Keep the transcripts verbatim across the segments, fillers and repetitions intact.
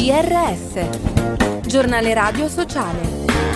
G R S, Giornale Radio Sociale.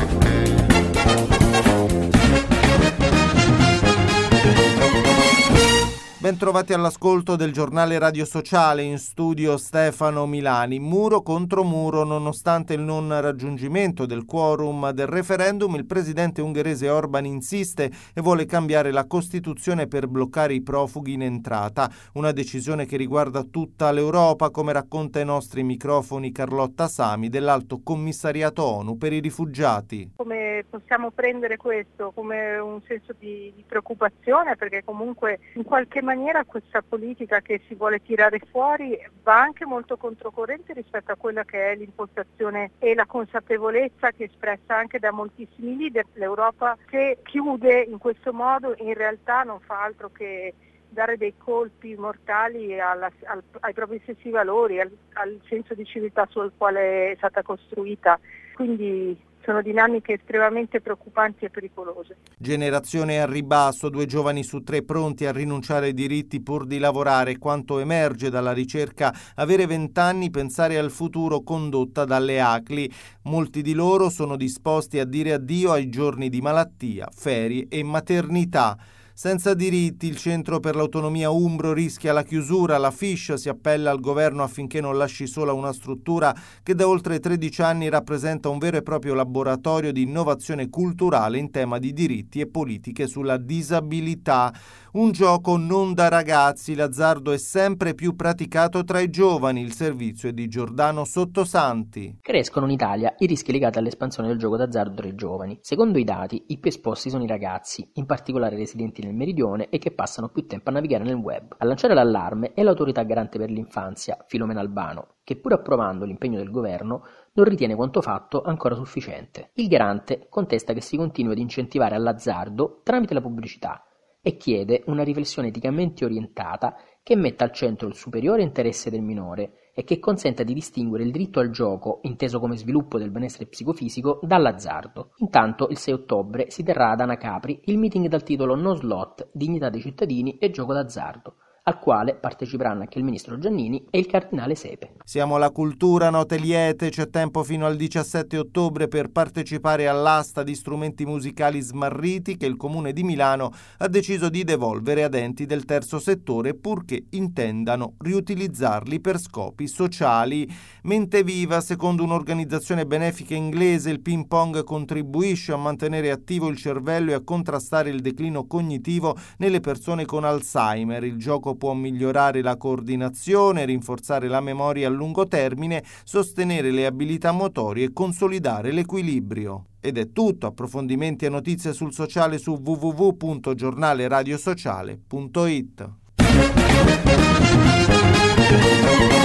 Bentrovati all'ascolto del Giornale Radio Sociale, in studio Stefano Milani. Muro contro muro, nonostante il non raggiungimento del quorum del referendum, il presidente ungherese Orban insiste e vuole cambiare la Costituzione per bloccare i profughi in entrata. Una decisione che riguarda tutta l'Europa, come racconta ai nostri microfoni Carlotta Sami dell'Alto Commissariato ONU per i rifugiati. Come possiamo prendere questo? Come un senso di, di preoccupazione, perché comunque in qualche maniera questa politica che si vuole tirare fuori va anche molto controcorrente rispetto a quella che è l'impostazione e la consapevolezza che è espressa anche da moltissimi leader. L'Europa, se chiude in questo modo, in realtà non fa altro che dare dei colpi mortali alla, al, ai propri stessi valori, al, al senso di civiltà sul quale è stata costruita. Quindi sono dinamiche estremamente preoccupanti e pericolose. Generazione al ribasso, due giovani su tre pronti a rinunciare ai diritti pur di lavorare. Quanto emerge dalla ricerca Avere vent'anni, pensare al futuro, condotta dalle A C L I. Molti di loro sono disposti a dire addio ai giorni di malattia, ferie e maternità. Senza diritti, il Centro per l'Autonomia Umbro rischia la chiusura. La Fiscia si appella al governo affinché non lasci sola una struttura che da oltre tredici anni rappresenta un vero e proprio laboratorio di innovazione culturale in tema di diritti e politiche sulla disabilità. Un gioco non da ragazzi, l'azzardo è sempre più praticato tra i giovani. Il servizio è di Giordano Sottosanti. Crescono in Italia i rischi legati all'espansione del gioco d'azzardo tra i giovani. Secondo i dati, i più esposti sono i ragazzi, in particolare residenti nel meridione e che passano più tempo a navigare nel web. A lanciare l'allarme è l'autorità garante per l'infanzia, Filomena Albano, che pur approvando l'impegno del governo non ritiene quanto fatto ancora sufficiente. Il garante contesta che si continui ad incentivare all'azzardo tramite la pubblicità e chiede una riflessione eticamente orientata che metta al centro il superiore interesse del minore e che consenta di distinguere il diritto al gioco, inteso come sviluppo del benessere psicofisico, dall'azzardo. Intanto, il sei ottobre si terrà ad Anacapri il meeting dal titolo No Slot, dignità dei cittadini e gioco d'azzardo, al quale parteciperanno anche il ministro Giannini e il cardinale Sepe. Siamo alla cultura, note liete, c'è tempo fino al diciassette ottobre per partecipare all'asta di strumenti musicali smarriti che il Comune di Milano ha deciso di devolvere ad enti del terzo settore purché intendano riutilizzarli per scopi sociali. Mente viva, secondo un'organizzazione benefica inglese, il ping pong contribuisce a mantenere attivo il cervello e a contrastare il declino cognitivo nelle persone con Alzheimer. Il gioco può migliorare la coordinazione, rinforzare la memoria a lungo termine, sostenere le abilità motorie e consolidare l'equilibrio. Ed è tutto. Approfondimenti e notizie sul sociale su w w w punto giornale radio sociale punto it.